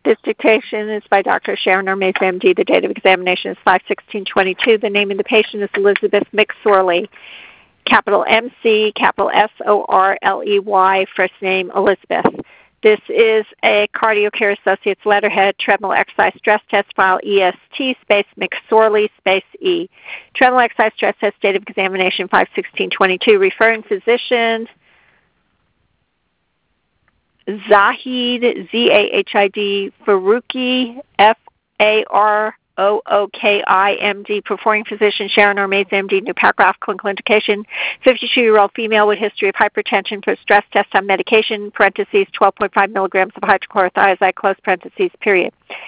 This dictation is by Dr. Sharon R. Mays, MD. The date of examination is 5/16/22. The name of the patient is Elizabeth McSorley, capital MC, capital SORLEY, first name Elizabeth. This is a CardioCare Associates letterhead, treadmill exercise stress test file, EST space McSorley space E. Treadmill exercise stress test, date of examination 5/16/22. Referring physician Zahid, Z-A-H-I-D, Faruqi, F-A-R-O-O-K-I, M.D., performing physician Sharon R. Mays, M.D., new paragraph, clinical indication, 52-year-old female with history of hypertension for stress test on medication, parentheses, 12.5 milligrams of hydrochlorothiazide, close parentheses, period.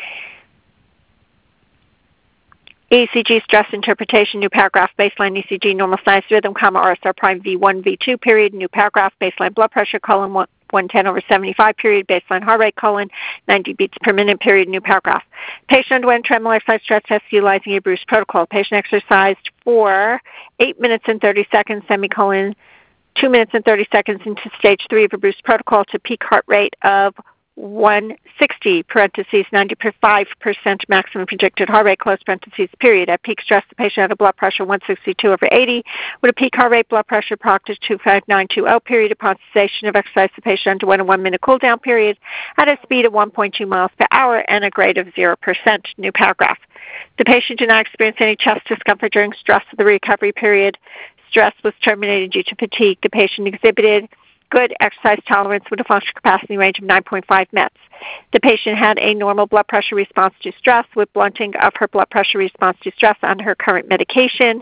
ECG stress interpretation, new paragraph, baseline ECG, normal sinus rhythm, comma, RSR prime V1, V2, period, new paragraph, baseline blood pressure, colon 110/75, period, baseline heart rate, colon 90 beats per minute, period, new paragraph. Patient underwent treadmill exercise stress test utilizing a Bruce protocol. Patient exercised for 8 minutes and 30 seconds, semicolon, 2 minutes and 30 seconds into stage 3 of a Bruce protocol to peak heart rate of 160, parentheses, 95% maximum projected heart rate, close parentheses, period. At peak stress, the patient had a blood pressure 162/80 with a peak heart rate blood pressure approximately 25920, period. Upon cessation of exercise, the patient underwent a 1-minute cool down period at a speed of 1.2 miles per hour and a grade of 0%. New paragraph. The patient did not experience any chest discomfort during stress of the recovery period. Stress was terminated due to fatigue. The patient exhibited good exercise tolerance with a functional capacity range of 9.5 METs. The patient had a normal blood pressure response to stress with blunting of her blood pressure response to stress on her current medication,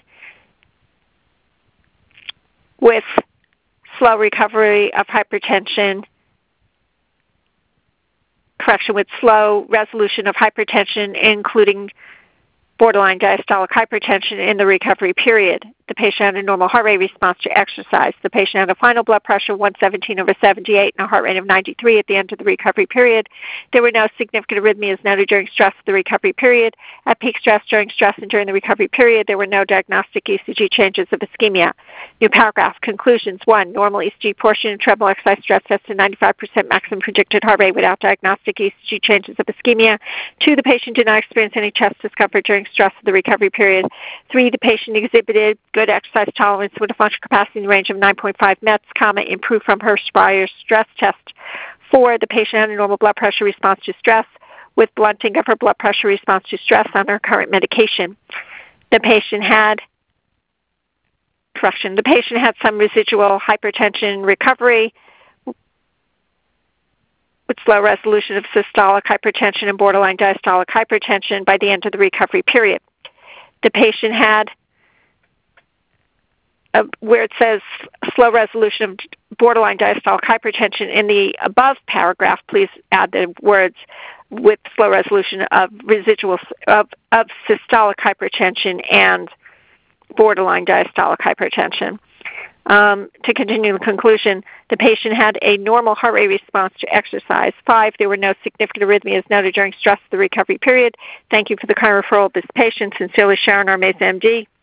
with slow recovery of hypertension, with slow resolution of hypertension, including borderline diastolic hypertension in the recovery period. The patient had a normal heart rate response to exercise. The patient had a final blood pressure 117/78 and a heart rate of 93 at the end of the recovery period. There were no significant arrhythmias noted during stress of the recovery period. At peak stress, during stress, and during the recovery period, there were no diagnostic ECG changes of ischemia. New paragraph. Conclusions. 1. Normal ECG portion of treadmill exercise stress test to 95% maximum predicted heart rate without diagnostic ECG changes of ischemia. 2. The patient did not experience any chest discomfort during stress of the recovery period. 3. The patient exhibited good exercise tolerance with a functional capacity in the range of 9.5 METs, comma, improved from her prior stress test. 4. The patient had a normal blood pressure response to stress with blunting of her blood pressure response to stress on her current medication. The patient had some residual hypertension recovery with slow resolution of systolic hypertension and borderline diastolic hypertension by the end of the recovery period. The patient had, where it says slow resolution of borderline diastolic hypertension in the above paragraph, please add the words with slow resolution of residual of systolic hypertension and borderline diastolic hypertension. To continue the conclusion, the patient had a normal heart rate response to exercise. 5, there were no significant arrhythmias noted during stress of the recovery period. Thank you for the kind referral of this patient. Sincerely, Sharon R. Mays, MD.